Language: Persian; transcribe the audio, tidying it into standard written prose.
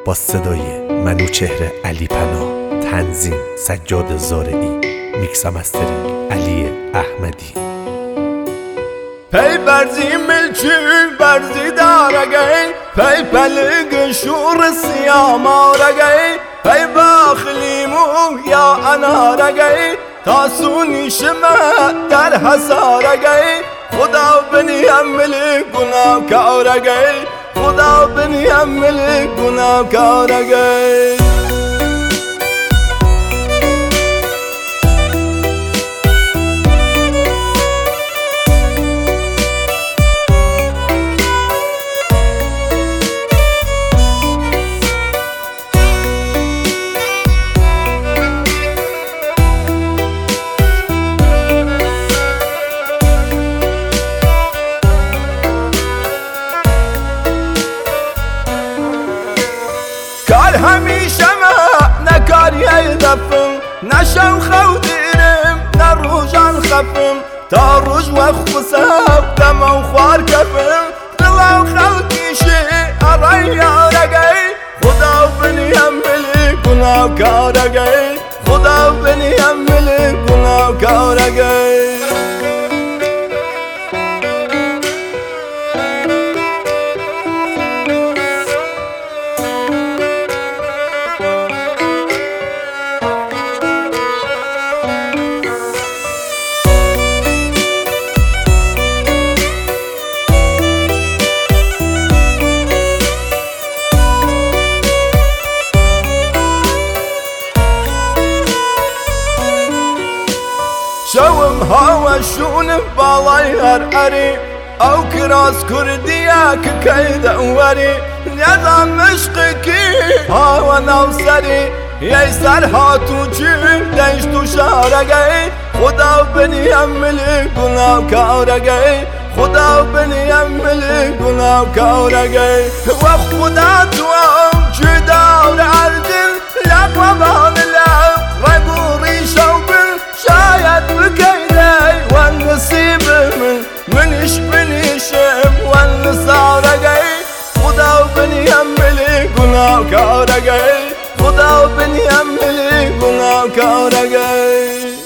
با صدای منوچهر علی پناه، تنظیم سجاد زارعی، میکس و مسترینگ علی احمدی. پی برزی ملچی برزی دارگی، پی پلگ شور سیامارگی، پی باخلیمو یا انارگی، تاسونی شما در حسارگی. خدا بنیم ملی گناه کارگی، خدا بنیم ملی گناه کارگی. کار همیشه ما نکاری دفم، نشم خودیرم نروجان خفم، تا روز وقت خساب دمو خوار کفم، دلو خلقیشی آرای آرگی. خدا بنیم ملی گناه کارگی، خدا بنیم ملی گناه کارگی. شوم هوا شون بالای هر اری، او کراس کردیا که کید اوری، یادم مشق کی هوا نوسری، یه سر هاتو چی دنش تو شارگی. خدا بنیم ملی گناه کارگی، خدا بنیم ملی گناه کارگی. و خدا تو هم جدار عردن لقوان لب رگوری شوبن، شاید بکیدی والنصیب منش بنیشم والنصارگی. خدا بنیم ملی گناه کارگی، خدا بنیم ملی گناه کارگی.